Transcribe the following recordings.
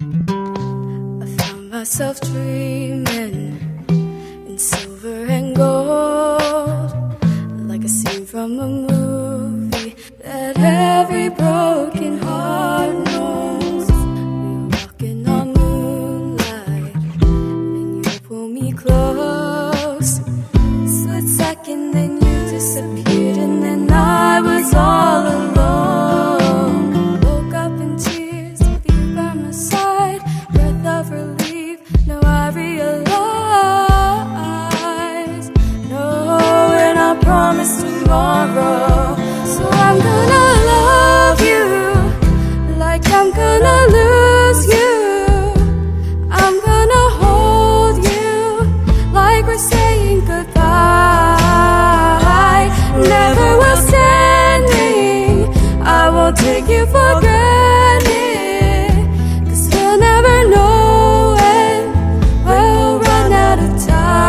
I found myself dreaming in silver and gold, like a scene from a movie that every broken heart knows. We were walking on moonlight, and you pulled me close. Split second, then you disappeared, and then I was all alone. Woke up in tears with you by my side, breath of relief. Now I realize, no, and I promise tomorrow. So I'm gonna love you like I'm gonna lose you. I'm gonna hold you like we're saying goodbye. Never will standing, I won't take you for granted, 'cause we'll never know when we'll run out of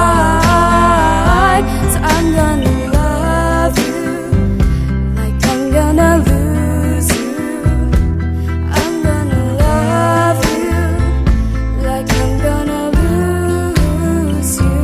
time. So I'm gonna love you like I'm gonna lose you. I'm gonna love you like I'm gonna lose you.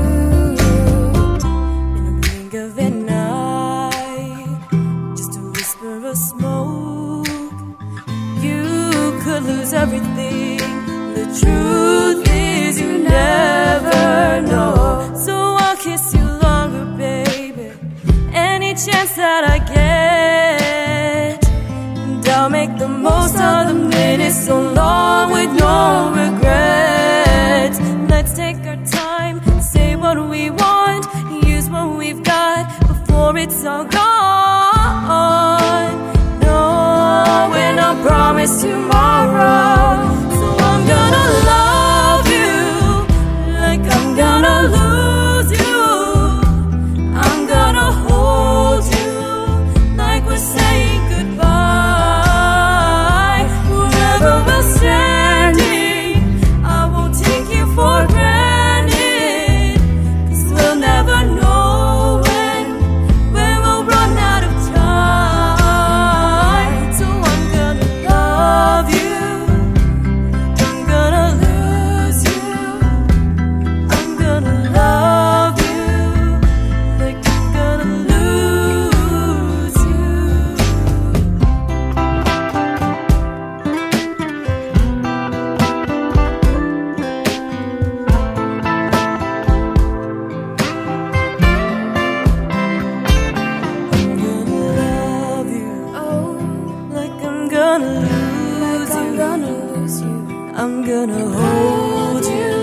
In a blink of an eye, just a whisper of smoke, you could lose everything. The truth is you never know. So I'll kiss you longer, baby, any chance that I get. And I'll make the most of the minutes so long with no regrets. Let's take our time, say what we want, use what we've got before it's all gone. No, and I promise tomorrow. So I'm gonna love you like I'm gonna lose you. I'm gonna hold you like we're saying goodbye. Wherever we're standing, I won't take you for granted, 'cause we'll never know when we'll run out of time. So I'm gonna love you, I'm gonna lose you. I'm gonna love you like I'm gonna lose you. I'm gonna love you, oh, like I'm gonna lose you. I'm gonna hold you